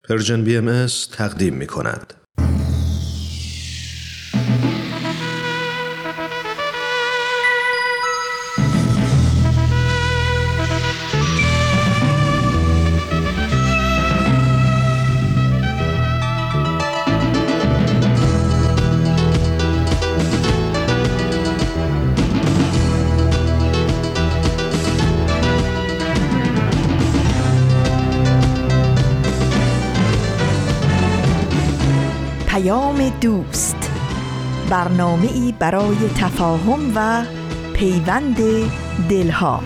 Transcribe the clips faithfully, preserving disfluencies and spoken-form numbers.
پرژن بی ام اس تقدیم می کند. دوست، برنامه‌ای برای تفاهم و پیوند دلها.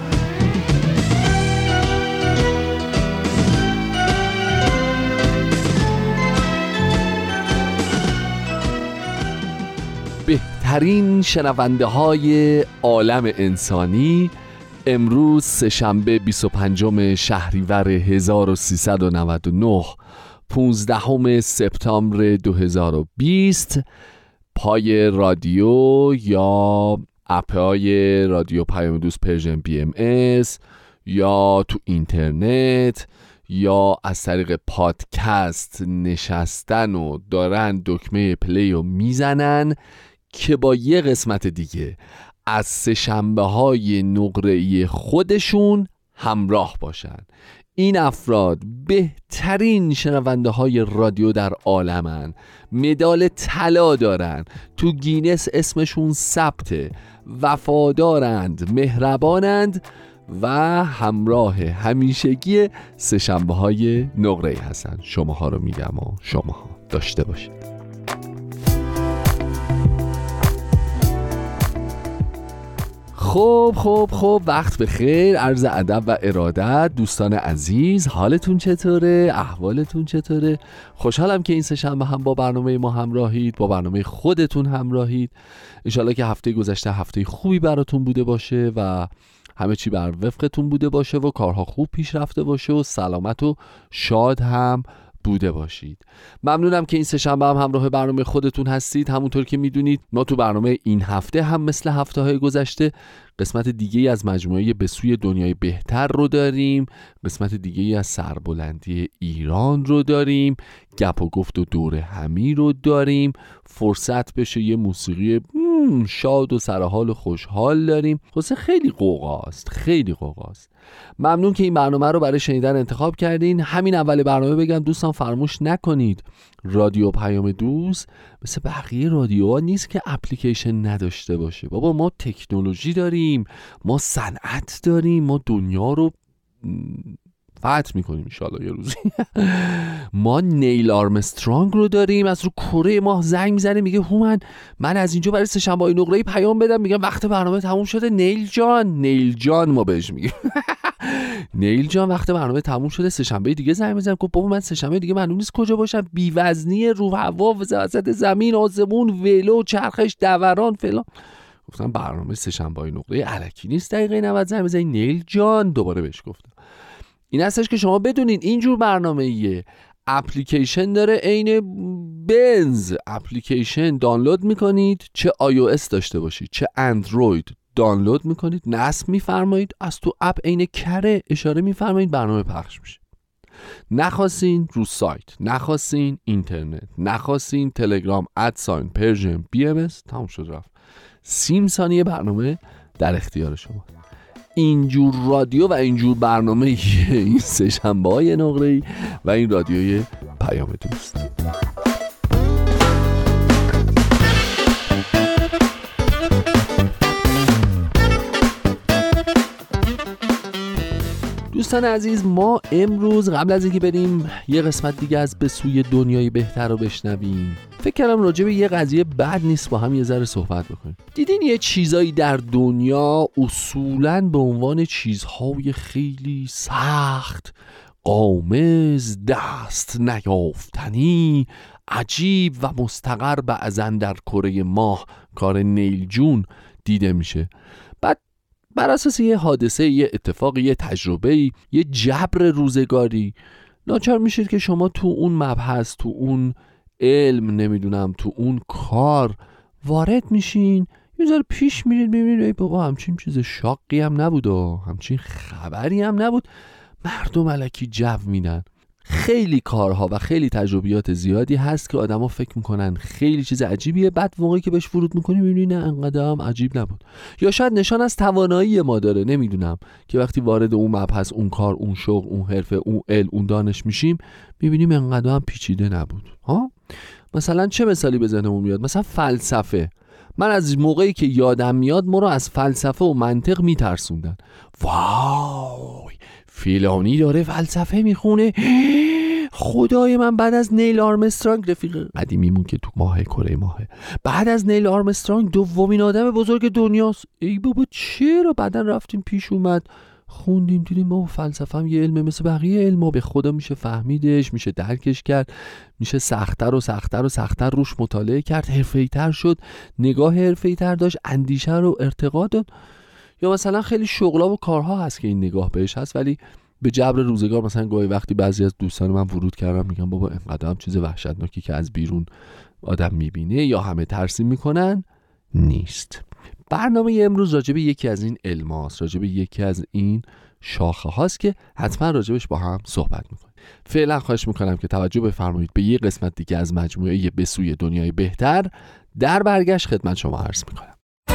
بهترین شنونده های عالم انسانی، امروز سه‌شنبه بیست و پنجم شهریور هزار و سیصد و نود و نه، پانزدهم سپتامبر دو هزار و بیست، پای رادیو یا اپهای رادیو پیام دوست پرژن بی ام اس یا تو اینترنت یا از طریق پادکست نشستن و دارن دکمه پلی رو میزنن که با یه قسمت دیگه از سه‌شنبه های نقره‌ای خودشون همراه باشن. این افراد بهترین شنونده های رادیو در عالمن، مدال طلا دارن، تو گینس اسمشون ثبته، وفادارند، مهربانند و همراه همیشگی سه‌شنبه های نقره‌ای هستن. شماها رو میگم و شماها داشته باشید. خب خب خب وقت بخیر، عرض ادب و ارادت دوستان عزیز، حالتون چطوره؟ احوالتون چطوره؟ خوشحالم که این سه شنبه هم با برنامه ما همراهید، با برنامه خودتون همراهید. انشالله که هفته گذشته هفته خوبی براتون بوده باشه و همه چی بر وفقتون بوده باشه و کارها خوب پیش رفته باشه و سلامت و شاد هم بوده باشید. ممنونم که این سه شنبه هم همراه برنامه خودتون هستید. همونطور که میدونید ما تو برنامه این هفته هم مثل هفته های گذشته قسمت دیگه‌ای از مجموعه به سوی دنیای بهتر رو داریم، قسمت دیگه‌ای از سربلندی ایران رو داریم، گپ و گفت و دوره همی رو داریم، فرصت بشه یه موسیقی شاد و سرحال و خوشحال داریم. خلاصه خیلی قوقاست، خیلی قوقاست. ممنون که این برنامه رو برای شنیدن انتخاب کردین. همین اول برنامه بگم دوستان فراموش نکنید رادیو پیام دوست مثل بقیه رادیوها نیست که اپلیکیشن نداشته باشه. بابا ما تکنولوژی داریم، ما صنعت داریم، ما دنیا رو فتح میکنیم انشالله یه روزی. ما نیل آرمسترانگ رو داریم، از رو کره ماه زنگ میزنه میگه هومن من از اینجا برای سه‌شنبه‌های نقره‌ای پیام بدم، میگم وقت برنامه تموم شده نیل جان. نیل جان ما بهش میگیم نیل جان وقت برنامه تموم شده، سه‌شنبه دیگه زنگ میزنم. گفت بابا من سه‌شنبه دیگه معلوم نیست کجا باشم، بی وزنی، رو هوا، وسط زمین، آسمون، ولو، چرخش، دوران فلان. گفتم برنامه سه‌شنبه‌های نقره‌ای الکی نیست، دقیقه نود زنگ بزنید نیل جان. دوباره بهش گفتم این هستش که شما بدونین اینجور برنامه‌ایه، اپلیکیشن داره عین بنز. اپلیکیشن دانلود میکنید، چه آی او اس داشته باشید چه اندروید، دانلود میکنید، نصب میفرمایید، از تو اپ عین کره اشاره میفرمایید، برنامه پخش میشه. نخواستین رو سایت، نخواستین اینترنت، نخواستین تلگرام ادساین پرژن بی ام اس، تموم شد رفت. سی ثانیه برنامه در اختیار شما. اینجور رادیو و اینجور برنامه این سه شنبه های نقره‌ای و این رادیوی پیام دوست. دوستان عزیز، ما امروز قبل از اینکه بریم یه قسمت دیگه از به سوی دنیای بهتر رو بشنویم، فکر کردم راجع به یه قضیه بد نیست با هم یه ذره صحبت بکنیم. دیدین یه چیزایی در دنیا اصولاً به عنوان چیزهای خیلی سخت، قامز، دست نیافتنی، عجیب و مستقر بعضاً در کره ماه کار نیل جون دیده میشه. بعد بر اساس یه حادثه، یه اتفاق، یه تجربه، یه جبر روزگاری ناچار میشید که شما تو اون مبحث، تو اون علم، نمیدونم تو اون کار وارد میشین، یه ذره پیش میرید ببینید ای بابا همچین چیز شاقی هم نبود و همچین خبری هم نبود، مردم الکی جو میدن. خیلی کارها و خیلی تجربیات زیادی هست که آدما فکر میکنن خیلی چیز عجیبیه، بعد موقعی که بهش ورود میکنی میبینی نه انقدر هم عجیب نبود، یا شاید نشان از توانایی ما داره، نمیدونم، که وقتی وارد اون مبحث، اون کار، اون شغل، اون حرفه، اون علم، اون دانش میشیم میبینیم انقدر هم پیچیده نبود. ها مثلا چه مثالی به ذهنمون میاد؟ مثلا فلسفه. من از موقعی که یادم میاد ما رو از فلسفه و منطق میترسوندن. وای فیلانی داره فلسفه میخونه، خدای من. بعد از نیل آرمسترانگ، رفیق قدیمیمون که تو ماه کره ماهه، بعد از نیل آرمسترانگ دومین آدم بزرگ دنیاست. ای بابا چرا؟ بعدن رفتیم پیش اومد خوندیم دیدیم بابا فلسفه هم یه علمه مثل بقیه علم، به خدا میشه فهمیدش، میشه درکش کرد، میشه سخت‌تر و سخت‌تر و سخت‌تر روش مطالعه کرد، حرفه‌ای‌تر شد، نگاه حرفه‌ای‌تر داشت، اندیشه رو ارتقا داد. یا مثلا خیلی شغلا و کارها هست که این نگاه بهش هست، ولی به جبر روزگار مثلا گاهی وقتی بعضی از دوستان من ورود کردم میگم بابا اینقدر هم چیز وحشتناکی که از بیرون آدم میبینه یا همه ترسیم میکنن نیست. برنامه امروز راجع به یکی از این علماست، راجع به یکی از این شاخه هاست که حتما راجبش با هم صحبت میکنیم. فعلا خواهش میکنم که توجه بفرمایید به یه قسمت دیگه از مجموعه به سوی دنیای بهتر. در برگشت خدمت شما عرض میکنم.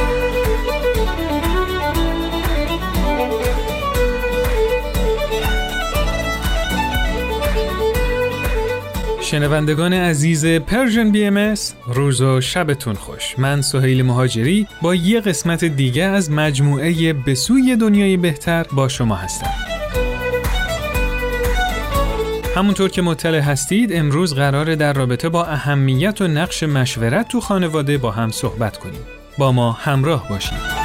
شنوندگان عزیز پرژن بی ام اس، روز و شبتون خوش. من سهیل مهاجری با یه قسمت دیگه از مجموعه به سوی دنیای بهتر با شما هستم. همونطور که مطلع هستید امروز قراره در رابطه با اهمیت و نقش مشورت تو خانواده با هم صحبت کنیم. با ما همراه باشید.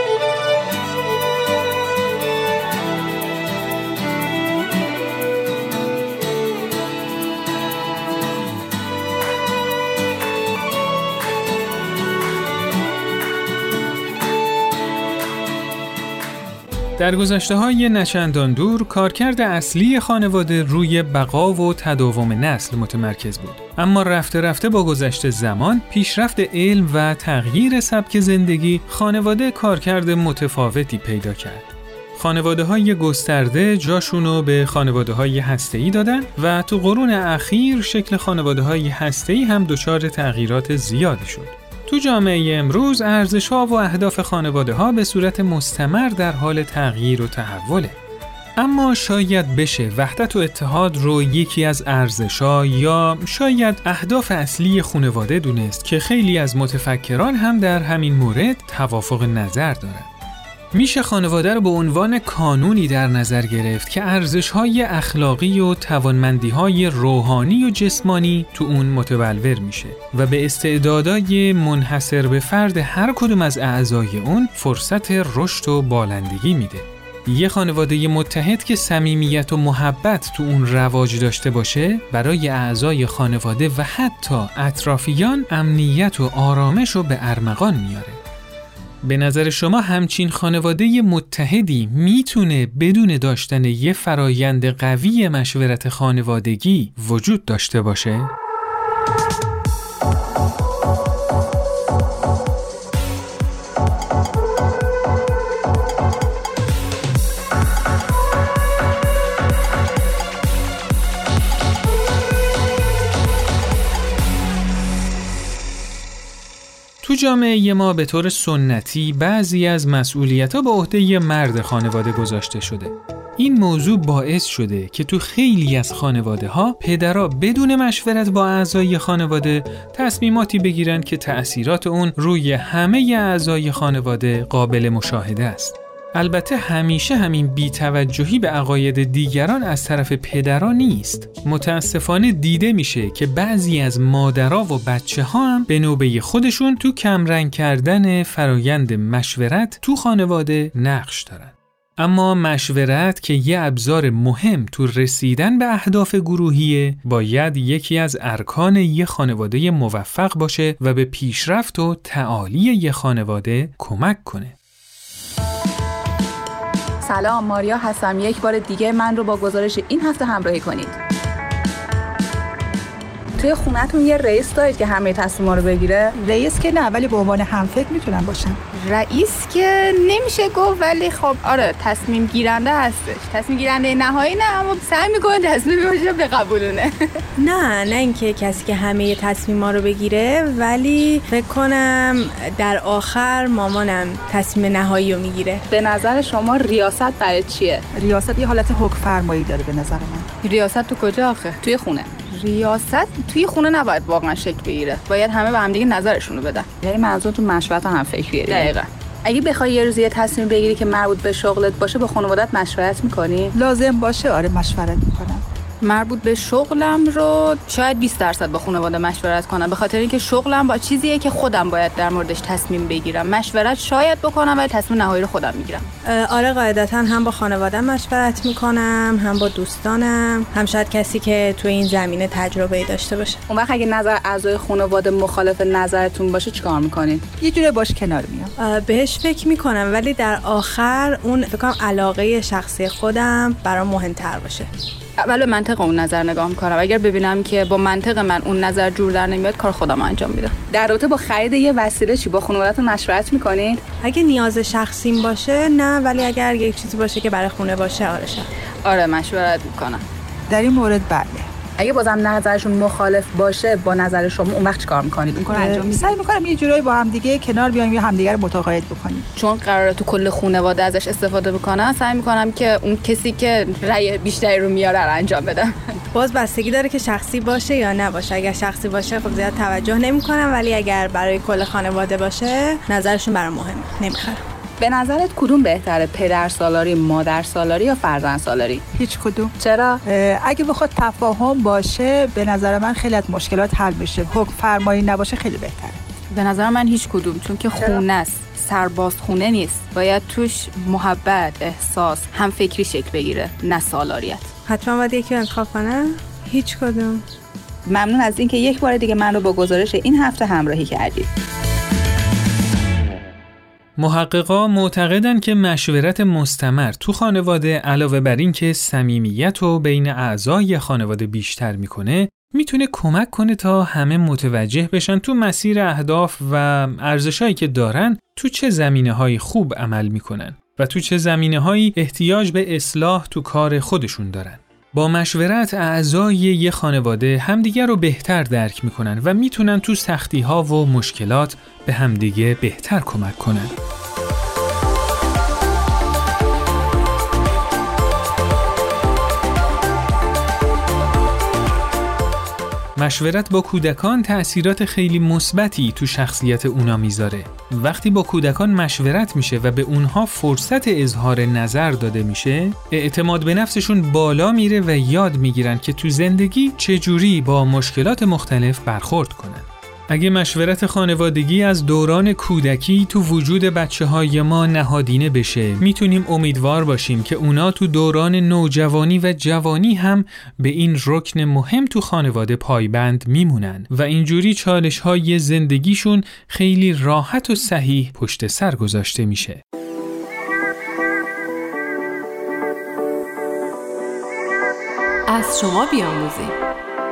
در گذشته‌های نچندان دور کارکرد اصلی خانواده روی بقا و تداوم نسل متمرکز بود. اما رفته رفته با گذشت زمان، پیشرفت علم و تغییر سبک زندگی، خانواده کارکرد متفاوتی پیدا کرد. خانواده‌های گسترده جاشونو به خانواده‌های هسته‌ای دادن و تو قرون اخیر شکل خانواده‌های هسته‌ای هم دچار تغییرات زیادی شد. تو جامعه امروز ارزش‌ها و اهداف خانواده‌ها به صورت مستمر در حال تغییر و تحوله. اما شاید بشه وحدت و اتحاد رو یکی از ارزش‌ها یا شاید اهداف اصلی خانواده دونست که خیلی از متفکران هم در همین مورد توافق نظر دارند. میشه خانواده رو به عنوان کانونی در نظر گرفت که ارزش‌های اخلاقی و توانمندی‌های روحانی و جسمانی تو اون متبلور میشه و به استعدادهای منحصر به فرد هر کدوم از اعضای اون فرصت رشد و بالندگی میده. یه خانواده متحد که صمیمیت و محبت تو اون رواج داشته باشه، برای اعضای خانواده و حتی اطرافیان امنیت و آرامش رو به ارمغان میاره. به نظر شما همچین خانواده متحدی میتونه بدون داشتن یه فرایند قوی مشورت خانوادگی وجود داشته باشه؟ تو جامعه ما به طور سنتی بعضی از مسئولیت‌ها به عهده مرد خانواده گذاشته شده. این موضوع باعث شده که تو خیلی از خانواده‌ها پدرها بدون مشورت با اعضای خانواده تصمیماتی بگیرن که تأثیرات اون روی همه اعضای خانواده قابل مشاهده است. البته همیشه همین بی‌توجهی به عقاید دیگران از طرف پدرها نیست. متاسفانه دیده میشه که بعضی از مادرها و بچه‌ها هم به نوبه خودشون تو کمرنگ کردن فرایند مشورت تو خانواده نقش دارن. اما مشورت که یه ابزار مهم تو رسیدن به اهداف گروهیه، باید یکی از ارکان یه خانواده موفق باشه و به پیشرفت و تعالی یه خانواده کمک کنه. سلام، ماریا هستم. یک بار دیگه من رو با گزارش این هفته همراهی کنید. توی خونه‌تون یه رئیس دارید که همه تصمیم‌ها رو بگیره؟ رئیس که نه، ولی به عنوان همفکر میتونن باشن. رئیس که نمیشه گفت، ولی خب آره تصمیم گیرنده هستش. تصمیم گیرنده نهایی نه، اما سعی میکنه تصمیم باشه بقبولونه. نه نه اینکه کسی که همه تصمیم‌ها رو بگیره، ولی فکر کنم در آخر مامانم تصمیم نهایی رو میگیره. به نظر شما ریاست برای چیه؟ ریاست یه حالت حکم فرمایی داره به نظر من. ریاست تو کجا آخه؟ توی خونه. ریاست توی خونه نباید واقعا شکل بگیره. باید همه به هم دیگه نظرشون رو بدن. یعنی منظورتون مشورت و همفکریه. دقیقاً. اگه بخوای یه روز یه تصمیم بگیری که مربوط به شغلت باشه، با خانواده‌ات مشورت می‌کنی؟ لازم باشه آره مشورت می‌کنم. مربوط به شغلم رو شاید بیست درصد با خانواده مشورت کنم، به خاطر اینکه شغلم با چیزیه که خودم باید در موردش تصمیم بگیرم. مشورت شاید بکنم ولی تصمیم نهایی رو خودم میگیرم. آره قاعدتاً هم با خانواده مشورت میکنم، هم با دوستانم، هم شاید کسی که تو این زمینه تجربه داشته باشه. اون وقت اگه نظر اعضای خانواده مخالف نظرتون باشه چیکار میکنید؟ یه جوری باش کنار میام. بهش فکر میکنم، ولی در آخر اون فکر کنم علاقه شخصی خودم برام مهمتر باشه. اول به منطق اون نظر نگاه میکنم. اگر ببینم که با منطق من اون نظر جور در نمیاد، کار خودم انجام میدم. در رابطه با خرید یه وسیله چی با خانواده‌تون مشورت میکنید؟ اگه نیاز شخصیم باشه نه، ولی اگر یک چیزی باشه که برای خونه باشه آره شد. آره مشورت میکنم. در این مورد بله. اگه بازم نظرشون مخالف باشه با نظر شما، اون وقت چیکار میکنید؟ اون کار انجام میدید؟ سعی میکنم یه جورایی با هم دیگه کنار بیایم یا همدیگه رو متقاعد بکنیم. چون قراره تو کل خانواده ازش استفاده بکنن، سعی میکنم که اون کسی که رأی بیشتری رو میاره رو انجام بدم. باز بستگی داره که شخصی باشه یا نباشه. اگر شخصی باشه خب زیاد توجه نمیکنم، ولی اگر برای کل خانواده باشه نظرشون برام مهمه، نمیخرم. به نظرت کدوم بهتره؟ پدر سالاری، مادر سالاری یا فرزند سالاری؟ هیچ کدوم. چرا؟ اگه بخواد تفاهم باشه به نظر من خیلی از مشکلات حل میشه. حکم فرمایی نباشه خیلی بهتره. به نظر من هیچ کدوم، چون که خونه است، سرباز خونه نیست. باید توش محبت، احساس، هم فکری شکل بگیره، نه سالاریت. حتما باید یکی انتخاب کنم؟ هیچ کدوم. ممنون از اینکه یک بار دیگه من رو با گزارش این هفته همراهی کردید. محققا معتقدن که مشورت مستمر تو خانواده علاوه بر این که صمیمیت رو بین اعضای خانواده بیشتر میکنه، میتونه کمک کنه تا همه متوجه بشن تو مسیر اهداف و ارزشایی که دارن تو چه زمینه‌های خوب عمل میکنن و تو چه زمینه‌هایی احتیاج به اصلاح تو کار خودشون دارن. با مشورت اعضای یه خانواده همدیگر رو بهتر درک میکنن و میتونن تو سختی‌ها و مشکلات به همدیگه بهتر کمک کنن. مشورت با کودکان تأثیرات خیلی مثبتی تو شخصیت اونا میذاره. وقتی با کودکان مشورت میشه و به اونها فرصت اظهار نظر داده میشه، اعتماد به نفسشون بالا میره و یاد میگیرن که تو زندگی چجوری با مشکلات مختلف برخورد کنن. اگه مشورت خانوادگی از دوران کودکی تو وجود بچه‌های ما نهادینه بشه، میتونیم امیدوار باشیم که اونا تو دوران نوجوانی و جوانی هم به این رکن مهم تو خانواده پایبند میمونن و اینجوری چالش‌های زندگیشون خیلی راحت و صحیح پشت سر گذاشته میشه. از شما بیاموزیم.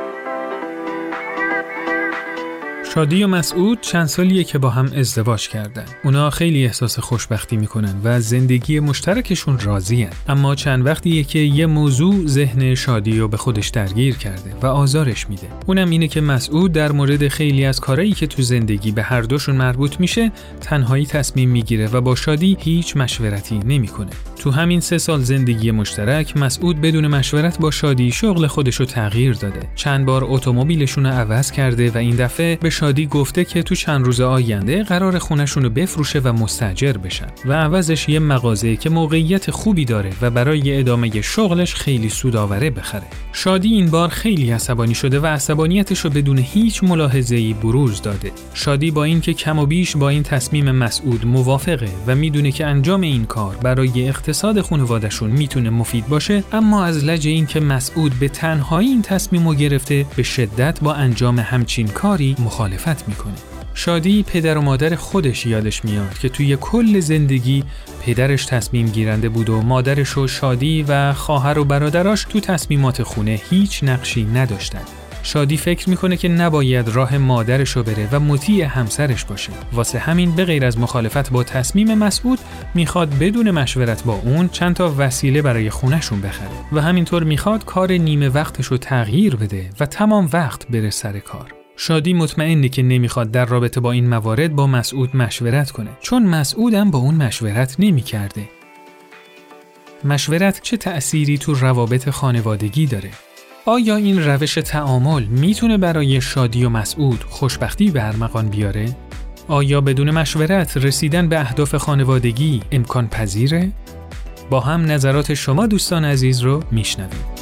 شادی و مسعود چند سالیه که با هم ازدواج کردن. اونا خیلی احساس خوشبختی میکنن و زندگی مشترکشون راضی‌ان. اما چند وقتیه که یه موضوع ذهن شادی رو به خودش درگیر کرده و آزارش میده. اونم اینه که مسعود در مورد خیلی از کارهایی که تو زندگی به هر دوشون مربوط میشه، تنهایی تصمیم میگیره و با شادی هیچ مشورتی نمیکنه. تو همین سه سال زندگی مشترک، مسعود بدون مشورت با شادی شغل خودش رو تغییر داده. چند بار اتومبیلشون رو عوض کرده و این دفعه به شادی گفته که تو چند روز آینده قرار خونه‌شون رو بفروشه و مستاجر بشن و عوضش یه مغازه که موقعیت خوبی داره و برای ادامه شغلش خیلی سودآوره بخره. شادی این بار خیلی عصبانی شده و عصبانیتش رو بدون هیچ ملاحظه‌ای بروز داده. شادی با اینکه کم و بیش با این تصمیم مسعود موافقه و میدونه که انجام این کار برای اقتصاد خانواده‌شون میتونه مفید باشه، اما از لجه این که مسعود به تنهایی این تصمیمو گرفته، به شدت با انجام همچین کاری مخالفت میکنه. شادی پدر و مادر خودش یادش میاد که توی کل زندگی پدرش تصمیم گیرنده بود و مادرش و شادی و خواهر و برادراش تو تصمیمات خونه هیچ نقشی نداشتن. شادی فکر میکنه که نباید راه مادرشو بره و مطیع همسرش باشه. واسه همین به غیر از مخالفت با تصمیم مسعود میخواد بدون مشورت با اون چند تا وسیله برای خونه‌شون بخره و همینطور میخواد کار نیمه وقتشو تغییر بده و تمام وقت بره سر کار. شادی مطمئنه که نمیخواد در رابطه با این موارد با مسعود مشورت کنه، چون مسعود هم با اون مشورت نمیکرده. مشورت چه تأثیری تو روابط خانوادگی داره؟ آیا این روش تعامل میتونه برای شادی و مسعود خوشبختی به ارمغان بیاره؟ آیا بدون مشورت رسیدن به اهداف خانوادگی امکان پذیره؟ با هم نظرات شما دوستان عزیز رو میشنویم.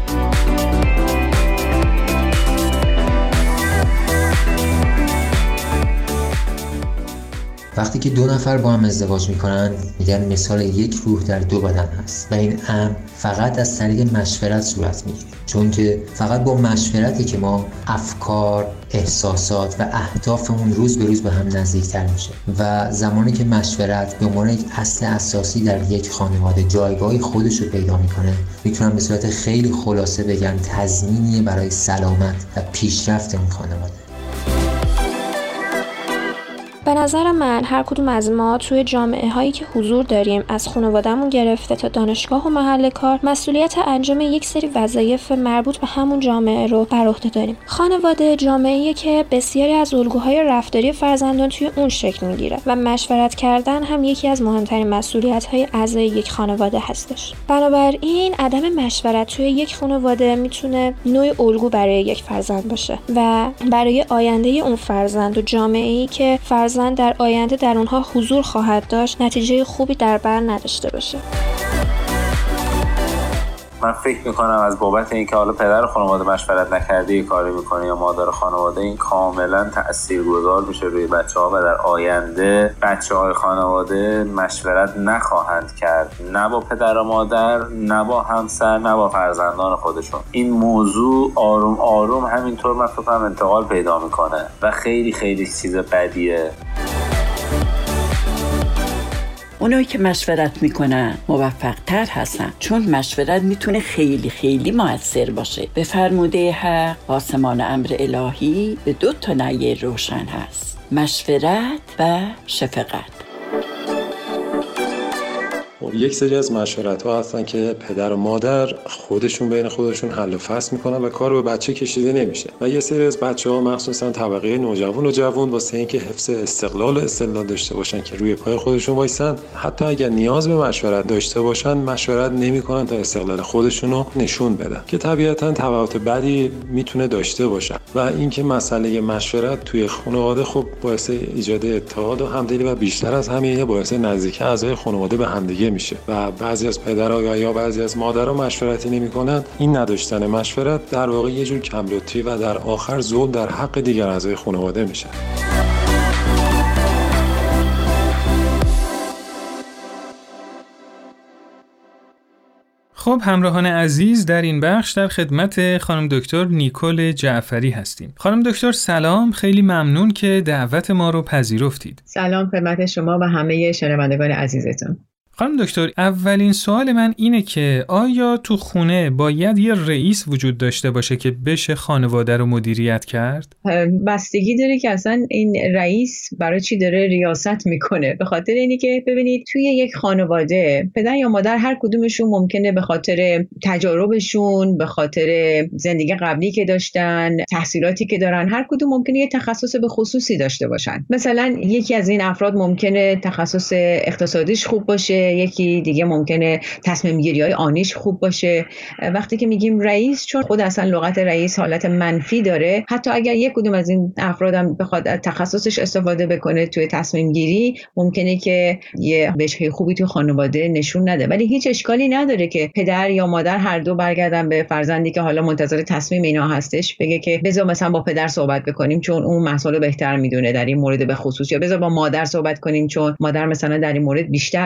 وقتی که دو نفر با هم ازدواج میکنن میگن مثال یک روح در دو بدن هست و این امر فقط از طریق مشورت صورت میگیره، چون که فقط با مشورتی که ما افکار، احساسات و اهدافمون روز به روز به هم نزدیکتر میشه و زمانی که مشورت به عنوان یک اصل اساسی در یک خانواده جایگاهی خودش رو پیدا میکنه، میتونم به صورت خیلی خلاصه بگم تضمینیه برای سلامت و پیشرفت این خانواده. به نظر من هر کدوم از ما توی جامعه هایی که حضور داریم، از خانواده‌مون گرفته تا دانشگاه و محل کار، مسئولیت انجام یک سری وظایف مربوط به همون جامعه رو بر عهده داریم. خانواده جامعه‌ایه که بسیاری از الگوهای رفتاری فرزندان توی اون شکل میگیره و مشورت کردن هم یکی از مهمترین مسئولیت‌های اعضای یک خانواده هستش. بنابراین عدم مشورت توی یک خانواده میتونه نوع الگو برای یک فرزند باشه و برای آینده اون فرزند و جامعه‌ای که فرزند در آینده در اونها حضور خواهد داشت نتیجه خوبی در بر نداشته باشه. من فکر میکنم از بابت اینکه حالا پدر خانواده مشورت نکرده یه کاری میکنه یا مادر خانواده، این کاملا تاثیرگذار میشه روی بچه‌ها و در آینده بچه‌های خانواده مشورت نخواهند کرد، نه با پدر و مادر، نه با همسر، نه با فرزندان خودشون. این موضوع آروم آروم همینطور من فکر کنم انتقال پیدا میکنه و خیلی خیلی چیز بدیه. اونایی که مشورت میکنن موفق تر هستن، چون مشورت میتونه خیلی خیلی مؤثر باشه. به فرموده حق آسمان امر الهی به دو تا نعی روشن هست: مشورت و شفقت. یک سری از مشورت ها هستن که پدر و مادر خودشون بین خودشون حل و فصل میکنن و کار به بچه کشیده نمیشه و یه سری از بچه ها مخصوصا طبقه نوجوان و جوان واسه اینکه حفظ استقلال و استقلال داشته باشن که روی پای خودشون وایسن، حتی اگر نیاز به مشورت داشته باشن مشورت نمیکنن تا استقلال خودشون رو نشون بدن که طبیعتا تبعات بدی میتونه داشته باشه. و اینکه مسئله مشورت توی خانواده خب باعث ایجاد اتحاد و همدلی و بیشتر از همه باعث نزدیکی اعضای خانواده به همدیگه میشه و بعضی از پدرها یا بعضی از مادرها مشورتی نمی‌کنند. این نداشتن مشورت در واقع یه جور کم‌لطفی و در آخر ظلم در حق دیگر اعضای خانواده میشه. خب همراهان عزیز، در این بخش در خدمت خانم دکتر نیکول جعفری هستیم. خانم دکتر سلام، خیلی ممنون که دعوت ما رو پذیرفتید. سلام خدمت شما و همه شنوندگان عزیزتون. خانم دکتر، اولین سوال من اینه که آیا تو خونه باید یه رئیس وجود داشته باشه که بشه خانواده رو مدیریت کرد؟ بستگی داره که اصلا این رئیس برای چی داره ریاست میکنه. به خاطر اینی که ببینید توی یک خانواده پدر یا مادر هر کدومشون ممکنه به خاطر تجاربشون، به خاطر زندگی قبلی که داشتن، تحصیلاتی که دارن، هر کدوم ممکنه یه تخصص به خصوصی داشته باشن. مثلا یکی از این افراد ممکنه تخصص اقتصادیش خوب باشه، یکی دیگه ممکنه تصمیم گیری های آنیش خوب باشه. وقتی که میگیم رئیس، چون خود اصلا لغت رئیس حالت منفی داره، حتی اگر یک کدوم از این افرادم بخواد از تخصصش استفاده بکنه توی تصمیم گیری، ممکنه که یه بچه خوبی توی خانواده نشون نده. ولی هیچ اشکالی نداره که پدر یا مادر هر دو برگردن به فرزندی که حالا منتظر تصمیم اینا هستش، بگه که بذار مثلا با پدر صحبت بکنیم چون اون مسئله بهتر میدونه در این مورد به خصوص، یا بذار با مادر صحبت کنیم چون مادر مثلا در این مورد بیشتر میدونه.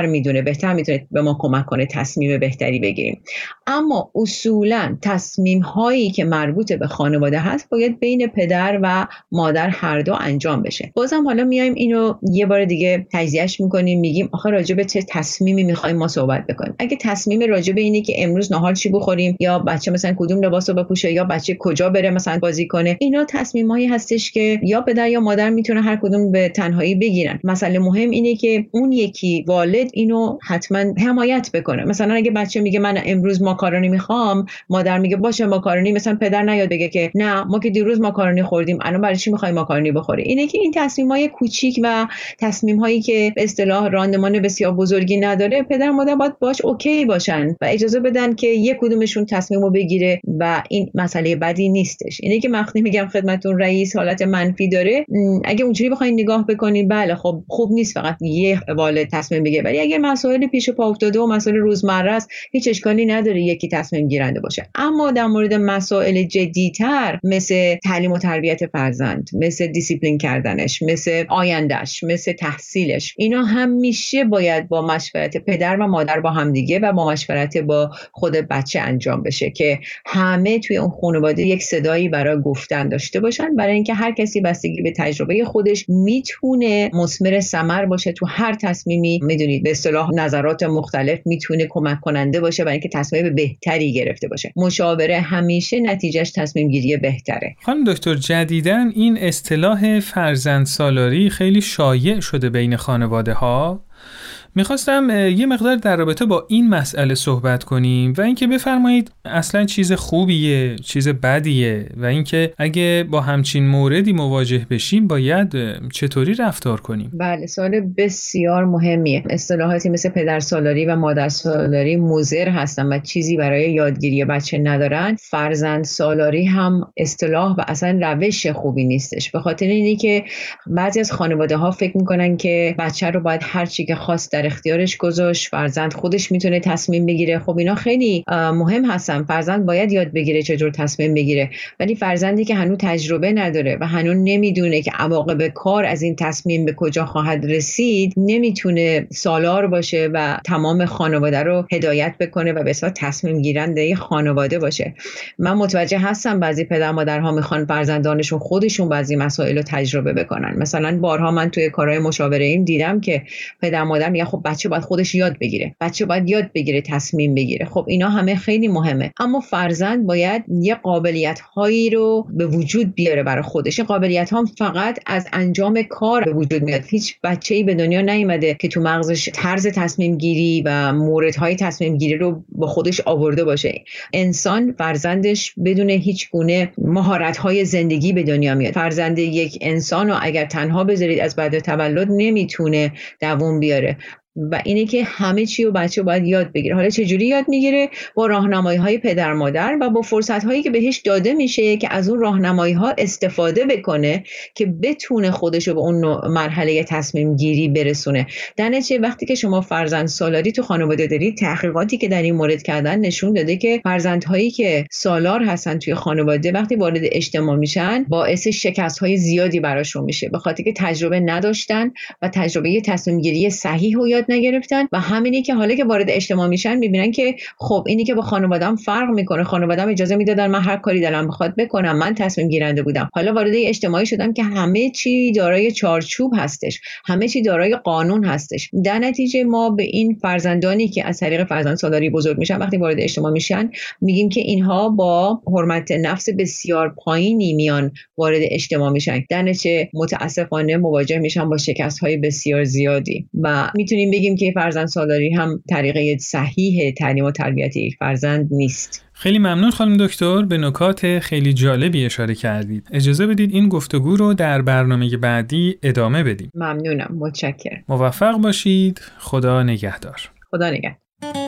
بهتر میتونه به ما کمک کنه تصمیم بهتری بگیریم. اما اصولاً تصمیم هایی که مربوط به خانواده هست باید بین پدر و مادر هر دو انجام بشه. بازم حالا میایم اینو یه بار دیگه تجزیهش میکنیم، میگیم آخه راجع به چه تصمیمی میخوایم ما صحبت بکنیم. اگه تصمیم راجع به اینه که امروز نهار چی بخوریم، یا بچه مثلا کدوم لباسو بپوشه، یا بچه کجا بره مثلا بازی کنه، اینا تصمیمایی هستش که یا پدر یا مادر میتونه هر کدوم به تنهایی بگیرن. مسئله مهم اینه که اون یکی والد اینو حتما حمایت بکنه. مثلا اگه بچه میگه من امروز ماکارونی میخوام، مادر میگه باشه ماکارونی، مثلا پدر نیاد بگه که نه ما که دیروز ماکارونی خوردیم الان برای چی میخوای ماکارونی بخوری. اینه که این تصمیمای کوچیک و تصمیم‌هایی که به اصطلاح راندمان بسیار بزرگی نداره، پدر مادر باید باش اوکی باشن و اجازه بدن که یک کدومشون تصمیمو بگیره و این مسئله بدی نیستش. اینه که وقتی میگم خدمتتون رئیس حالت منفی داره، اگه اونجوری بخواید نگاه بکنید بله خب خوب نیست فقط یه والد تصمیم بگیره، ولی اگه مسائل پیش پا افتاده و مسائل روزمره است هیچ اشکالی نداره یکی تصمیم گیرنده باشه. اما در مورد مسائل جدی‌تر مثل تعلیم و تربیت فرزند، مثل دیسیپلین کردنش، مثل آیندهش، مثل تحصیلش، اینا همیشه باید با مشورت پدر و مادر با همدیگه و با مشورت با خود بچه انجام بشه که همه توی اون خانواده یک صدایی برای گفتن داشته باشن، برای اینکه هر کسی بستگی به تجربه خودش میتونه مثمر ثمر باشه تو هر تصمیمی. میدونید به اصطلاح نظرات مختلف میتونه کمک کننده باشه برای اینکه تصمیم بهتری گرفته باشه. مشاوره همیشه نتیجهش تصمیم گیری بهتره. خانم دکتر، جدیداً این اصطلاح فرزندسالاری خیلی شایع شده بین خانواده ها. میخواستم یه مقدار در رابطه با این مسئله صحبت کنیم و اینکه بفرمایید اصلا چیز خوبیه، چیز بدیه و اینکه اگه با همچین موردی مواجه بشیم باید چطوری رفتار کنیم. بله، سوال بسیار مهمیه. اصطلاحاتی مثل پدرسالاری و مادرسالاری مضر هستن و چیزی برای یادگیری بچه ندارن. فرزندسالاری هم اصطلاح و اصلا روش خوبی نیستش، به خاطر اینی که بعضی از خانواده ها فکر میکنن که بچه رو باید هر چی که خواست در اختیارش گذاشت، فرزند خودش میتونه تصمیم بگیره. خب اینا خیلی مهم هستن، فرزند باید یاد بگیره چجور تصمیم بگیره، ولی فرزندی که هنوز تجربه نداره و هنوز نمیدونه که عواقب کار از این تصمیم به کجا خواهد رسید، نمیتونه سالار باشه و تمام خانواده رو هدایت بکنه و به اصطلاح تصمیم گیرنده خانواده باشه. من متوجه هستم بعضی پدر مادرها میخوان فرزندانشون خودشون بعضی مسائل رو تجربه بکنن. مثلا بارها من توی کارهای مشاوره ایم دیدم که پدر مادر میگن خب بچه باید خودش یاد بگیره، بچه باید یاد بگیره تصمیم بگیره. خب اینا همه خیلی مهمه، اما فرزند باید یه قابلیت هایی رو به وجود بیاره برای خودش. قابلیت ها فقط از انجام کار به وجود میاد. هیچ بچه‌ای به دنیا نیومده که تو مغزش طرز تصمیم گیری و موردهای تصمیم گیری رو با خودش آورده باشه. انسان فرزندش بدون هیچ گونه مهارت های زندگی به دنیا میاد. فرزند یک انسان رو اگر تنها بذارید از بعد تولد نمیتونه دوام بیاره و اینه که همه چی رو بچه باید یاد بگیره. حالا چجوری یاد میگیره؟ با راهنمایی‌های پدر مادر و با فرصت‌هایی که بهش داده میشه که از اون راهنمایی‌ها استفاده بکنه که بتونه خودش رو به اون مرحله تصمیم گیری برسونه. در نتیجه وقتی که شما فرزند سالاری تو خانواده دارید، تحقیقاتی که در این مورد کردن نشون داده که فرزندهایی که سالار هستن توی خانواده وقتی وارد اجتماع میشن باعث شکست‌های زیادی براشون میشه، به خاطر که تجربه نداشتن و تجربه تصمیم گیری صحیح رو یاد نگرفتن. و همینی که حالا که وارد اجتماع میشن میبینن که خب اینی که با خانواده‌ام فرق میکنه، خانواده‌ام اجازه میدادن من هر کاری دلم بخواد بکنم، من تصمیم گیرنده بودم. حالا وارد اجتماعی شدم که همه چی دارای چارچوب هستش، همه چی دارای قانون هستش. در نتیجه ما به این فرزندانی که از طریق فرزندسالاری بزرگ میشن وقتی وارد اجتماع میشن میگیم که اینها با حرمت نفس بسیار پایینی میان وارد اجتماع میشن. در نتیجه متاسفانه مواجه میشن با شکست‌های بسیار زیادی و میتونیم بگیم که فرزندسالاری هم طریقه صحیح تعلیم و تربیت یک فرزند نیست. خیلی ممنون خانم دکتر، به نکات خیلی جالبی اشاره کردید. اجازه بدید این گفتگو رو در برنامه بعدی ادامه بدیم. ممنونم، متشکرم. موفق باشید. خدا نگهدار. خدا نگهدار.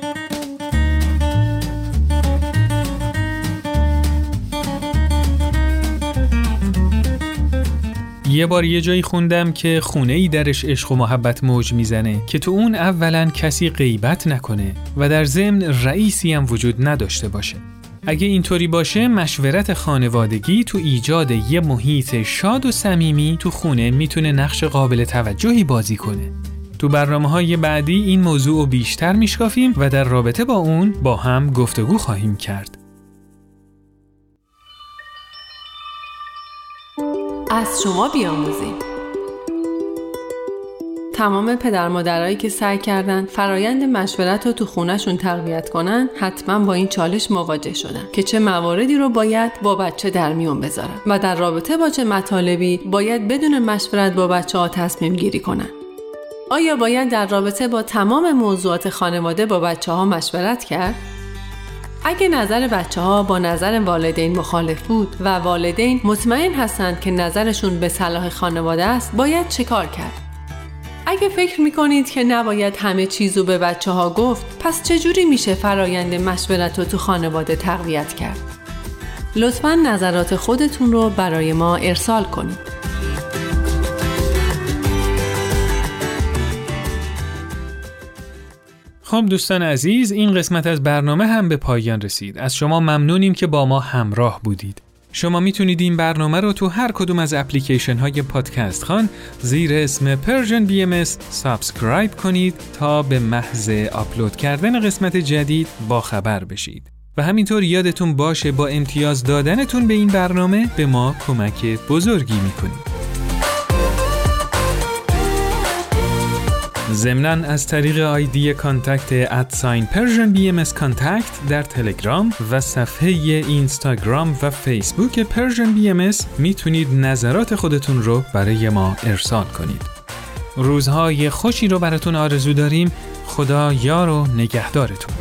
یه بار یه جایی خوندم که خونه‌ای درش عشق و محبت موج میزنه که تو اون اولاً کسی غیبت نکنه و در ضمن رئیسی هم وجود نداشته باشه. اگه اینطوری باشه مشورت خانوادگی تو ایجاد یه محیط شاد و صمیمی تو خونه میتونه نقش قابل توجهی بازی کنه. تو برنامه‌های بعدی این موضوع رو بیشتر میشکافیم و در رابطه با اون با هم گفتگو خواهیم کرد. از شما بیاموزیم. تمام پدر مادرایی که سعی کردن فرایند مشورت رو تو خونه‌شون تقویت کنن حتما با این چالش مواجه شدن که چه مواردی رو باید با بچه در میون بذارن و در رابطه با چه مطالبی باید بدون مشورت با بچه‌ها تصمیم گیری کنن. آیا باید در رابطه با تمام موضوعات خانواده با بچه‌ها مشورت کرد؟ اگه نظر بچه‌ها با نظر والدین مخالف بود و والدین مطمئن هستند که نظرشون به صلاح خانواده است، باید چه کار کرد؟ اگه فکر میکنید که نباید همه چیزو به بچه ها گفت، پس چجوری میشه فرایند مشورت رو تو خانواده تقویت کرد؟ لطفاً نظرات خودتون رو برای ما ارسال کنید. خب دوستان عزیز، این قسمت از برنامه هم به پایان رسید. از شما ممنونیم که با ما همراه بودید. شما میتونید این برنامه رو تو هر کدوم از اپلیکیشن های پادکست خان زیر اسم پرژن بی ام اس سابسکرایب کنید تا به محض آپلود کردن قسمت جدید با خبر بشید. و همینطور یادتون باشه با امتیاز دادنتون به این برنامه به ما کمک بزرگی میکنید. ضمناً از طریق آیدی کانتکت ادساین پرژن بی ام اس کانتکت در تلگرام و صفحه اینستاگرام و فیسبوک پرژن بی ام اس میتونید نظرات خودتون رو برای ما ارسال کنید. روزهای خوشی رو براتون آرزو داریم. خدا یار و نگهدارتون.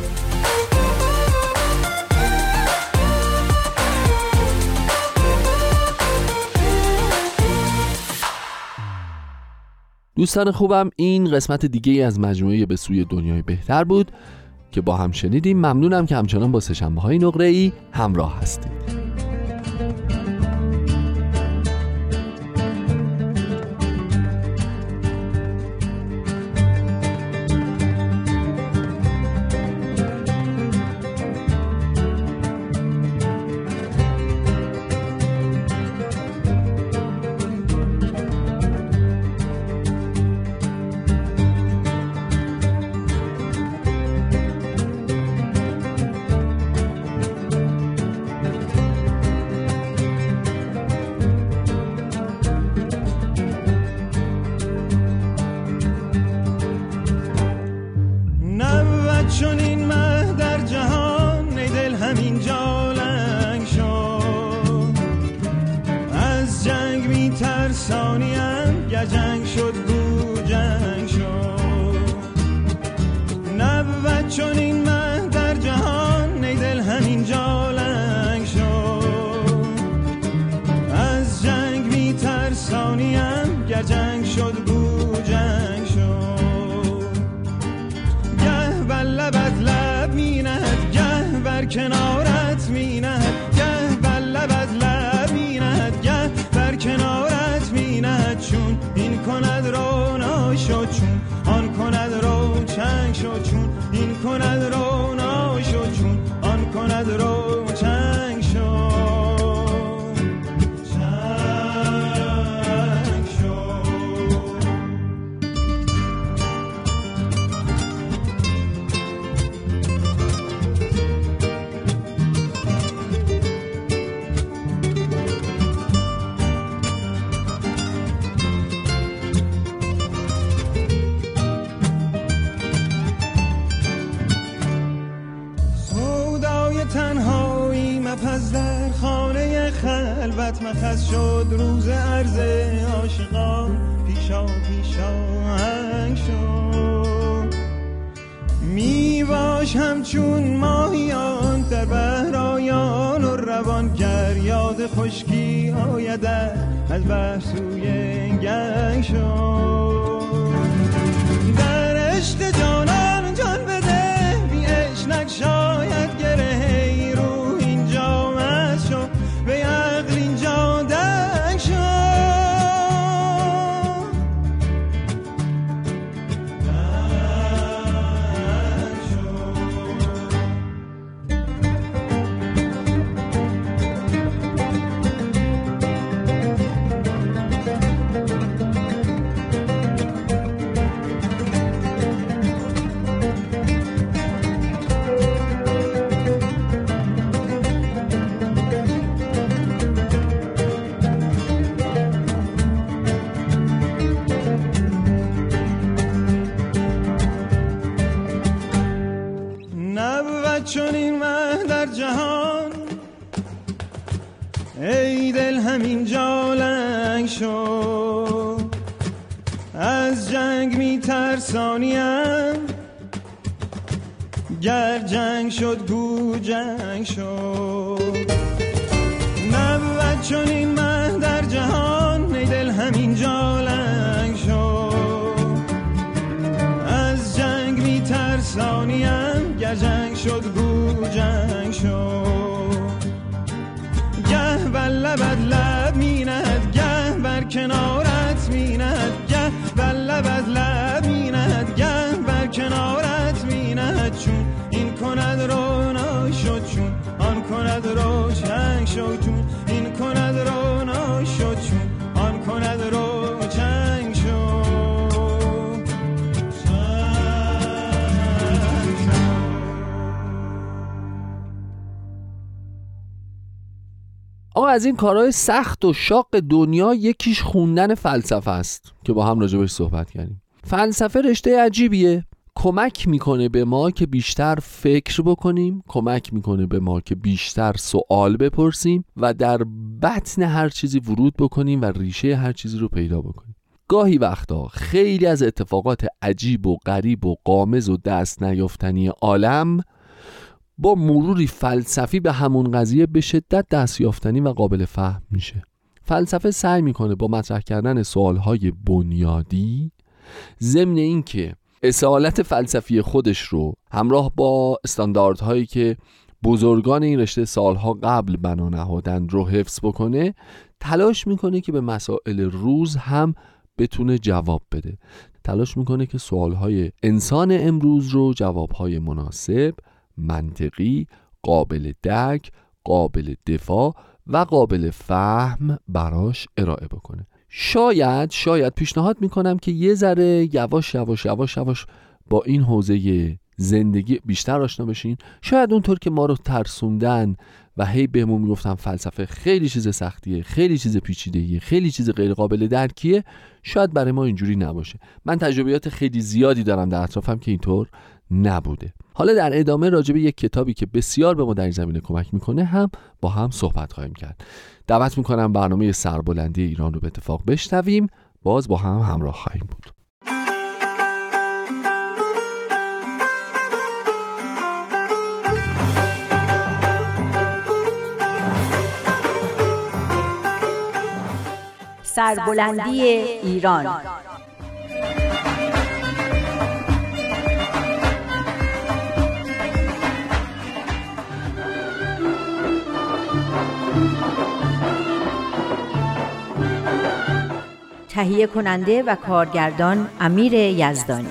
دوستان خوبم، این قسمت دیگه ای از مجموعه به سوی دنیای بهتر بود که با هم شنیدیم. ممنونم که همچنان با سه‌شنبه های نقره ای همراه هستید. کنارت می نهد گه بر لبت لب می نهد گه بر کنارت می نهد چون این کند رو ناشد چون آن کند رو چنگ شد چون این کند رو ناشد چون آن کند رو چنگ شد چنگ شد. پس در خانه خلوت مخص شد روز عرض عاشقان پیشا پیشا شد می باش همچون ماهیان در بهرایان و روان گر یاد خشکی آید از بحر سوی گنگ شد در عشق جانان جان بده بی عشق نگشاید گره به عقل اینجا دنگ شد دنگ شد. همینجا لنگ شد، از جنگ میترسانیم، گر جنگ شد گو جنگ شد. نبود چون این مه در جهان، ای دل همینجا لنگ شد، از جنگ میترسانیم، گر جنگ شد گو جنگ شد. گه بر لبت لب میند، گه بر کنارت میند، گه بر لبت لب میند، گه بر کنارت میند. چون این کند رونا شد، چون آن کند روشن شد، چون این کند رونا شد، چون آن کند روشن شد. آقا از این کارهای سخت و شاق دنیا یکیش خوندن فلسفه است که با هم راجع بهش صحبت کردیم. فلسفه رشته عجیبیه، کمک میکنه به ما که بیشتر فکر بکنیم، کمک میکنه به ما که بیشتر سوال بپرسیم و در بطن هر چیزی ورود بکنیم و ریشه هر چیزی رو پیدا بکنیم. گاهی وقتا خیلی از اتفاقات عجیب و غریب و غامض و دست نیافتنی عالم با مروری فلسفی به همون قضیه به شدت دستیافتنی و قابل فهم میشه. فلسفه سعی میکنه با مطرح کردن سوالهای بنیادی ضمن این که اصالت فلسفی خودش رو همراه با استانداردهایی که بزرگان این رشته سالها قبل بنا نهادن رو حفظ بکنه، تلاش میکنه که به مسائل روز هم بتونه جواب بده. تلاش میکنه که سوالهای انسان امروز رو جوابهای مناسب، منطقی، قابل درک، قابل دفاع و قابل فهم براش ارائه بکنه. شاید شاید پیشنهاد میکنم که یه ذره یواش یواش یواش یواش با این حوزه زندگی بیشتر آشنا بشین. شاید اونطور که ما رو ترسوندن و هی بهمون میگفتن فلسفه خیلی چیز سختیه، خیلی چیز پیچیده‌ایه، خیلی چیز غیر قابل درکیه، شاید برای ما اینجوری نباشه. من تجربیات خیلی زیادی دارم در اطرافم که اینطور نبوده. حالا در ادامه راجع به یک کتابی که بسیار به ما در این زمینه کمک میکنه هم با هم صحبت خواهیم کرد. دعوت میکنم برنامه سربلندی ایران رو به اتفاق بشنویم، باز با هم همراه خواهیم بود. سربلندی ایران. تهیه کننده و کارگردان امیر یزدانی.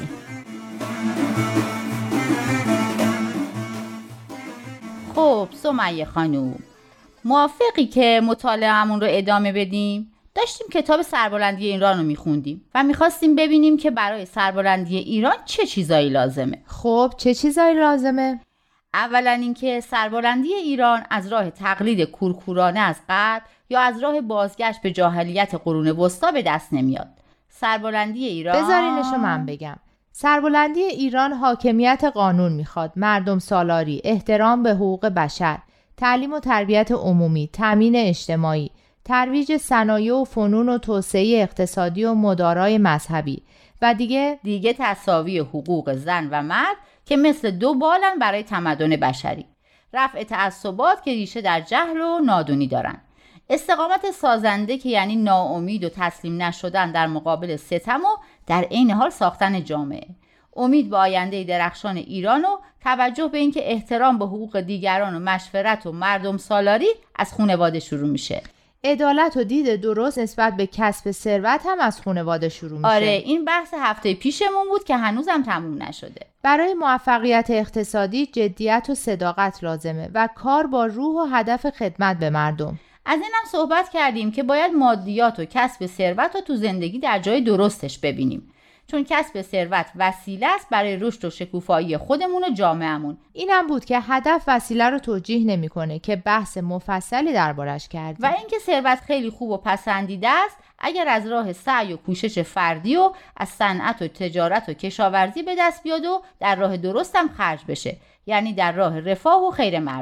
خب سمیه خانوم، موافقی که مطالعه‌مون رو ادامه بدیم؟ داشتیم کتاب سربلندی ایران رو میخوندیم و میخواستیم ببینیم که برای سربلندی ایران چه چیزایی لازمه. خب چه چیزایی لازمه؟ اولا اینکه سربلندی ایران از راه تقلید کورکورانه از قبل یا از راه بازگشت به جاهلیت قرون وسطا به دست نمیاد. سربلندی ایران، بذارینشو من بگم. سربلندی ایران حاکمیت قانون میخواد، مردم سالاری، احترام به حقوق بشر، تعلیم و تربیت عمومی، تامین اجتماعی، ترویج صنایع و فنون و توسعه اقتصادی و مدارای مذهبی و دیگه دیگه تساوی حقوق زن و مرد که مثل دو بالن برای تمدن بشری، رفع تعصبات که ریشه در جهل و نادونی دارن، استقامت سازنده که یعنی ناامید و تسلیم نشدن در مقابل ستم و در عین حال ساختن جامعه، امید به آینده درخشان ایران و توجه به اینکه احترام به حقوق دیگران و مشورت و مردم سالاری از خانواده شروع میشه. عدالت و دید درست نسبت به کسب ثروت هم از خانواده شروع میشه. آره این بحث هفته پیشمون بود که هنوزم تموم نشده. برای موفقیت اقتصادی جدیت و صداقت لازمه و کار با روح و هدف خدمت به مردم. از اینم صحبت کردیم که باید مادیات و کسب ثروت رو تو زندگی در جای درستش ببینیم، چون کسب ثروت وسیله است برای رشد و شکوفایی خودمون و جامعهمون. اینم بود که هدف وسیله رو توجیه نمی‌کنه که بحث مفصلی دربارش کردیم. و اینکه ثروت خیلی خوب و پسندیده است اگر از راه سعی و کوشش فردی و از صنعت و تجارت و کشاورزی به دست بیاد و در راه درست هم خرج بشه، یعنی در راه رفاه و خیر مردم.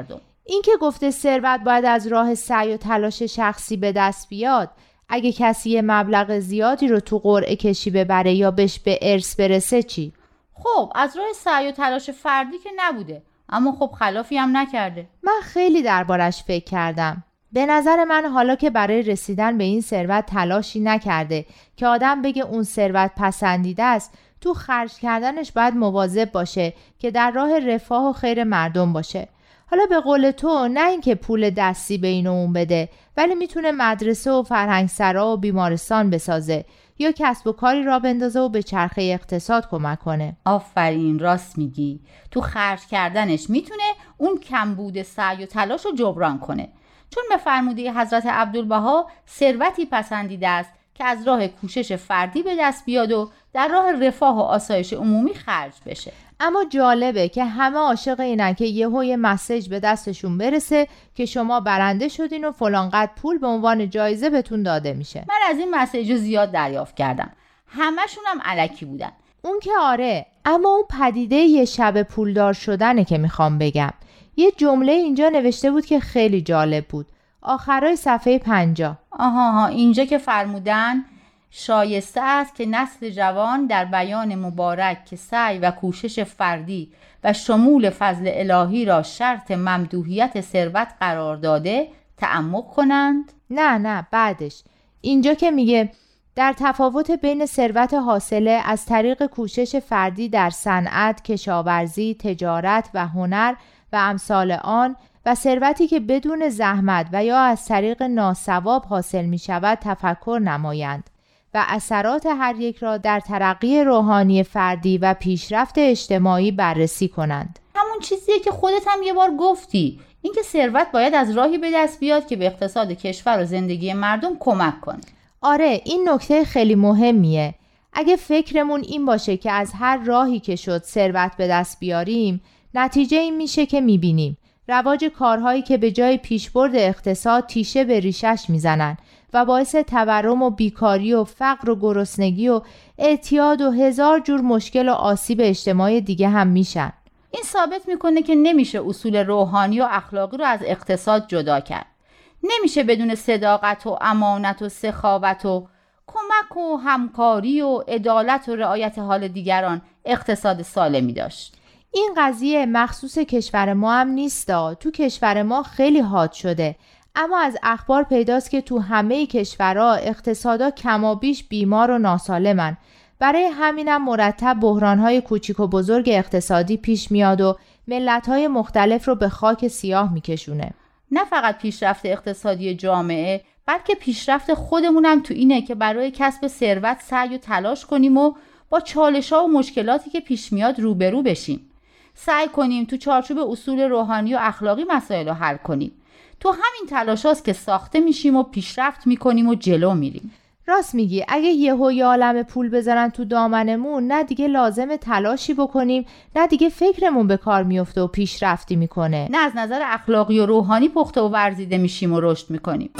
این که گفته ثروت باید از راه سعی و تلاش شخصی به دست بیاد، اگه کسی یه مبلغ زیادی رو تو قرعه کشی ببره یا بهش به ارث برسه چی؟ خب از راه سعی و تلاش فردی که نبوده، اما خب خلافی هم نکرده. من خیلی دربارش فکر کردم. به نظر من حالا که برای رسیدن به این ثروت تلاشی نکرده که آدم بگه اون ثروت پسندیده است، تو خرج کردنش باید مواظب باشه که در راه رفاه و خیر مردم باشه. حالا به قول تو نه اینکه پول دستی به این و اون بده، ولی میتونه مدرسه و فرهنگسرا و بیمارستان بسازه یا کسب و کاری را بندازه و به چرخه اقتصاد کمک کنه. آفرین، راست میگی. تو خرج کردنش میتونه اون کمبود سعی و تلاش رو جبران کنه، چون به فرموده حضرت عبدالبها ثروتی پسندیده است که از راه کوشش فردی به دست بیاد و در راه رفاه و آسایش عمومی خرج بشه. اما جالبه که همه عاشق اینن که یهو یه مسیج به دستشون برسه که شما برنده شدین و فلان قدر پول به عنوان جایزه بهتون داده میشه. من از این مسیج زیاد دریافت کردم، همشون هم الکی بودن. اون که آره، اما اون پدیده یه شب پولدار شدنه که میخوام بگم. یه جمله اینجا نوشته بود که خیلی جالب بود، آخرای صفحه پنجاه. آها ها اینجا که فرمودن شایسته است که نسل جوان در بیان مبارک که سعی و کوشش فردی و شمول فضل الهی را شرط ممدوحیت ثروت قرار داده تعمق کنند. نه نه بعدش اینجا که میگه در تفاوت بین ثروت حاصله از طریق کوشش فردی در صنعت، کشاورزی، تجارت و هنر و امثال آن و ثروتی که بدون زحمت و یا از طریق ناصواب حاصل می شود تفکر نمایند و اثرات هر یک را در ترقی روحانی فردی و پیشرفت اجتماعی بررسی کنند. همون چیزیه که خودت هم یه بار گفتی، اینکه ثروت باید از راهی به دست بیاد که به اقتصاد کشور و زندگی مردم کمک کنه. آره، این نکته خیلی مهمیه. اگه فکرمون این باشه که از هر راهی که شد ثروت به دست بیاریم، نتیجه این میشه که میبینیم رواج کارهایی که به جای پیشبرد اقتصاد تیشه به ریشش میزنن و باعث تورم و بیکاری و فقر و گرسنگی و اعتیاد و هزار جور مشکل و آسیب اجتماعی دیگه هم میشن. این ثابت میکنه که نمیشه اصول روحانی و اخلاقی رو از اقتصاد جدا کرد. نمیشه بدون صداقت و امانت و سخاوت و کمک و همکاری و عدالت و رعایت حال دیگران اقتصاد سالمی داشت. این قضیه مخصوص کشور ما هم نیستا. تو کشور ما خیلی حاد شده، اما از اخبار پیداست که تو همه کشورها اقتصادا کمابیش بیمار و ناسالمن. برای همینم مرتب بحرانهای کوچیک و بزرگ اقتصادی پیش میاد و ملت‌های مختلف رو به خاک سیاه میکشونه. نه فقط پیشرفت اقتصادی جامعه، بلکه پیشرفت خودمونم تو اینه که برای کسب ثروت سعی و تلاش کنیم و با چالش‌ها و مشکلاتی که پیش میاد روبرو بشیم. سعی کنیم تو چارچوب اصول روحانی و اخلاقی مسائل رو حل کنیم. تو همین تلاشاست که ساخته میشیم و پیشرفت میکنیم و جلو میریم. راست میگی، اگه یهو یه عالمه پول بذارن تو دامنمون، نه دیگه لازم تلاشی بکنیم، نه دیگه فکرمون به کار میفته و پیشرفتی میکنه، نه از نظر اخلاقی و روحانی پخته و ورزیده میشیم و رشد میکنیم.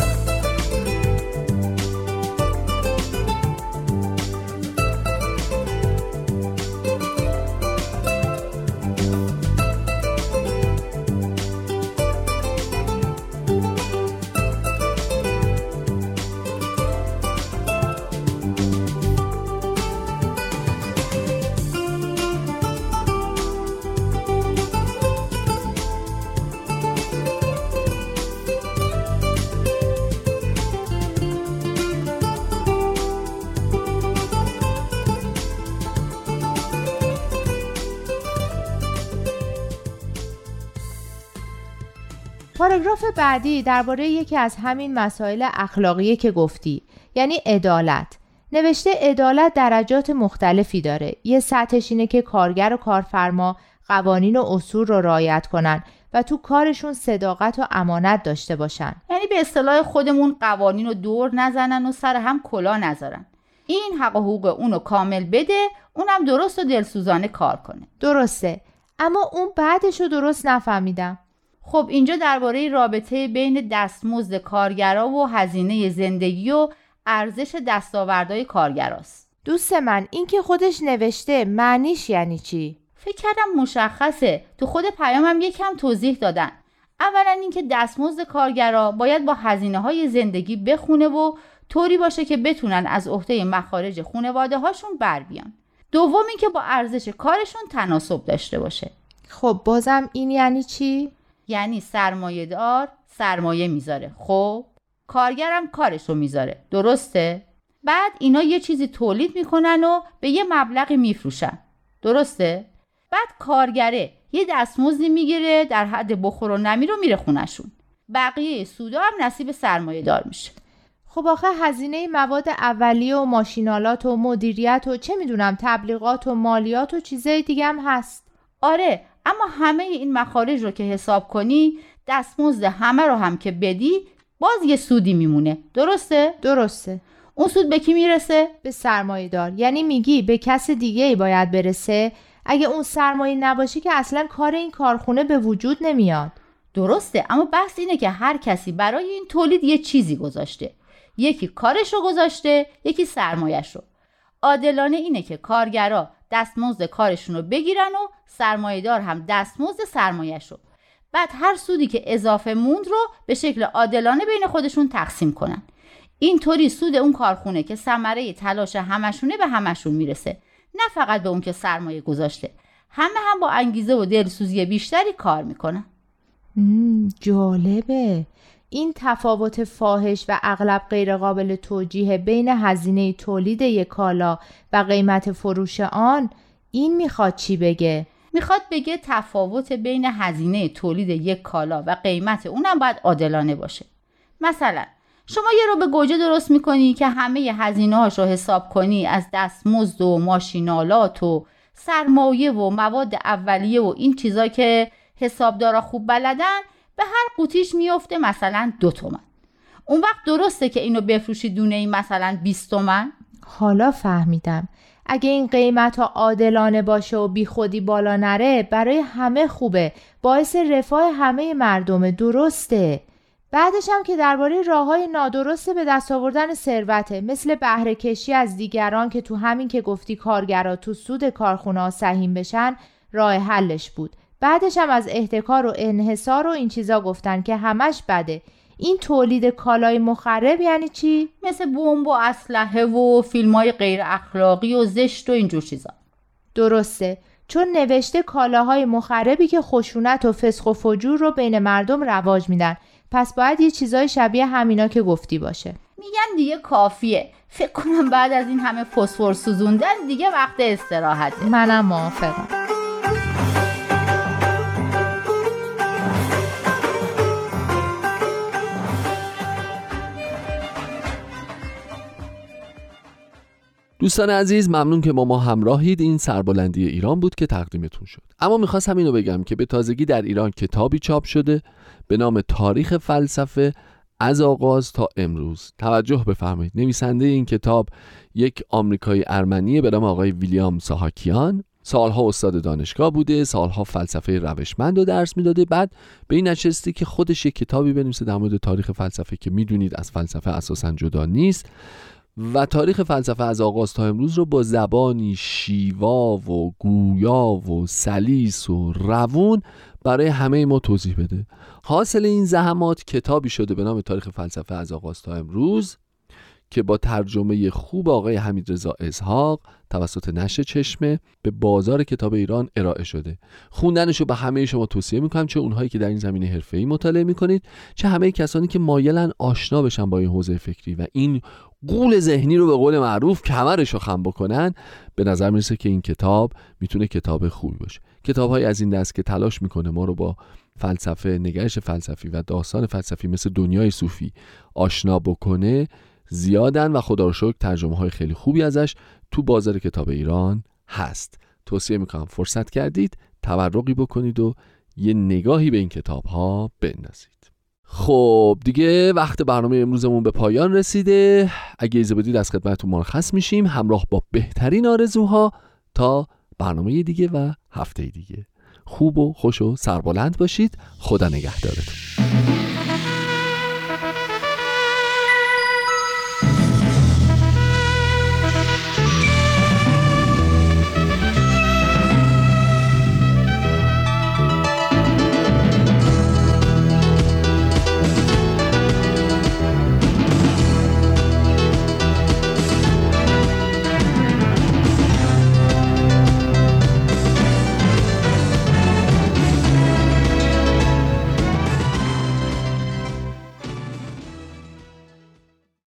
پاراگراف بعدی درباره یکی از همین مسائل اخلاقیه که گفتی، یعنی عدالت. نوشته عدالت درجات مختلفی داره. یه سطحش اینه که کارگر و کارفرما قوانین و اصول رو رعایت کنن و تو کارشون صداقت و امانت داشته باشن. یعنی به اصطلاح خودمون قوانین رو دور نزنن و سر هم کلا نذارن. این حق و حقوق اونو کامل بده، اونم درست و دلسوزانه کار کنه. درسته، اما اون بعدش رو درست نفهمیدم. خب اینجا درباره رابطه بین دستمزد کارگرا و هزینه زندگی و ارزش دستاوردهای کارگراست. دوست من این که خودش نوشته معنیش یعنی چی؟ فکر کردم مشخصه. تو خود پیامم یکم توضیح دادن. اولا اینکه دستمزد کارگرا باید با هزینه‌های زندگی بخونه و طوری باشه که بتونن از عهده مخارج خانواده هاشون بر بیان. دوم اینکه با ارزش کارشون تناسب داشته باشه. خب بازم این یعنی چی؟ یعنی سرمایه‌دار سرمایه میذاره، خب کارگرم کارشو میذاره، درسته؟ بعد اینا یه چیزی تولید میکنن و به یه مبلغی میفروشن، درسته؟ بعد کارگره یه دستمزدی میگیره در حد بخور و نمی رو میره خونشون. بقیه سودا هم نصیب سرمایه دار میشه. خب آخه هزینه مواد اولیه و ماشینالات و مدیریت و چه میدونم تبلیغات و مالیات و چیزای دیگه هم هست. آره، اما همه این مخارج رو که حساب کنی، دستمزد همه رو هم که بدی، باز یه سودی میمونه، درسته؟ درسته. اون سود به کی میرسه؟ به سرمایه دار. یعنی میگی به کس دیگه ای باید برسه؟ اگه اون سرمایه نباشه که اصلا کار این کارخونه به وجود نمیاد. درسته، اما بحث اینه که هر کسی برای این تولید یه چیزی گذاشته. یکی کارش رو گذاشته، یکی سرمایه‌ش رو. عادلانه اینه که کارگرا دستمزد کارشون رو بگیرن و سرمایه‌دار هم دستمزد سرمایه‌ش رو. بعد هر سودی که اضافه موند رو به شکل عادلانه بین خودشون تقسیم کنن. اینطوری سود اون کارخونه که ثمره تلاش همشونه به همشون میرسه، نه فقط به اون که سرمایه گذاشته. همه هم با انگیزه و دلسوزی بیشتری کار میکنن. جالبه. این تفاوت فاحش و اغلب غیر قابل توجیه بین هزینه تولید یک کالا و قیمت فروش آن، این میخواد چی بگه؟ میخواد بگه تفاوت بین هزینه تولید یک کالا و قیمت اونم باید عادلانه باشه. مثلا شما یه رو به گوجه درست میکنی که همه هزینه هاش رو حساب کنی، از دستمزد و ماشینالات و سرمایه و مواد اولیه و این چیزا که حسابدارا خوب بلدن، به هر قوطیش میفته مثلا دو تومن. اون وقت درسته که اینو بفروشی دونه این مثلا بیست تومن؟ حالا فهمیدم. اگه این قیمت ها عادلانه باشه و بی خودی بالا نره، برای همه خوبه، باعث رفاه همه مردمه، درسته. بعدش هم که درباره راههای نادرست به دست آوردن ثروته، مثل بهره کشی از دیگران که تو همین که گفتی کارگرا تو سود کارخونه ها سهیم بشن، راه حلش بود. بعدش هم از احتکار و انحصار و این چیزا گفتن که همش بده. این تولید کالای مخرب یعنی چی؟ مثل بمب و اسلحه و فیلم‌های غیر اخلاقی و زشت و اینجور چیزا. درسته، چون نوشته کالاهای مخربی که خشونت و فسق و فجور رو بین مردم رواج میدن. پس باید یه چیزای شبیه همینا که گفتی باشه. میگن دیگه کافیه. فکر کنم بعد از این همه فسفر سوزوندن دیگه وقت استراحته. منم موافقم. دوستان عزیز، ممنون که با ما همراهید. این سربلندی ایران بود که تقدیمتون شد. اما میخواستم اینو بگم که به تازگی در ایران کتابی چاپ شده به نام تاریخ فلسفه از آغاز تا امروز. توجه بفرمایید، نویسنده این کتاب یک آمریکایی ارمنی به نام آقای ویلیام ساهاکیان. سالها استاد دانشگاه بوده، سالها فلسفه روشمند رو درس میداده. بعد به این نشسته که خودش یک کتابی بنویسه در مورد تاریخ فلسفه که میدونید از فلسفه اساساً جدا نیست، و تاریخ فلسفه از آغاز تا امروز رو با زبانی شیوا و گویا و سلیس و روون برای همه ما توضیح بده. حاصل این زحمات کتابی شده به نام تاریخ فلسفه از آغاز تا امروز که با ترجمه خوب آقای حمیدرضا اسحاق توسط نشر چشمه به بازار کتاب ایران ارائه شده. خوندنشو به همه شما توصیه میکنم، چه اونهایی که در این زمینه حرفه‌ای مطالعه میکنید، چه همه کسانی که مایلن آشنا بشن با این حوزه فکری و این غول ذهنی رو به قول معروف کمرشو خم بکنن. به نظر میرسه که این کتاب میتونه کتاب خوبی باشه. کتاب‌های از این دست که تلاش میکنه ما رو با فلسفه، نگرش فلسفی و داستان فلسفی مثل دنیای صوفی آشنا بکنه زیادن و خدا رو شکر ترجمه های خیلی خوبی ازش تو بازار کتاب ایران هست. توصیه میکنم فرصت کردید تبرقی بکنید و یه نگاهی به این کتاب ها بندازید. خب دیگه وقت برنامه امروزمون به پایان رسیده. اگه اجازه بدید از خدمتتون مرخص میشیم همراه با بهترین آرزوها تا برنامه دیگه و هفته دیگه. خوب و خوش و سربلند باشید. خدا نگهدارتون.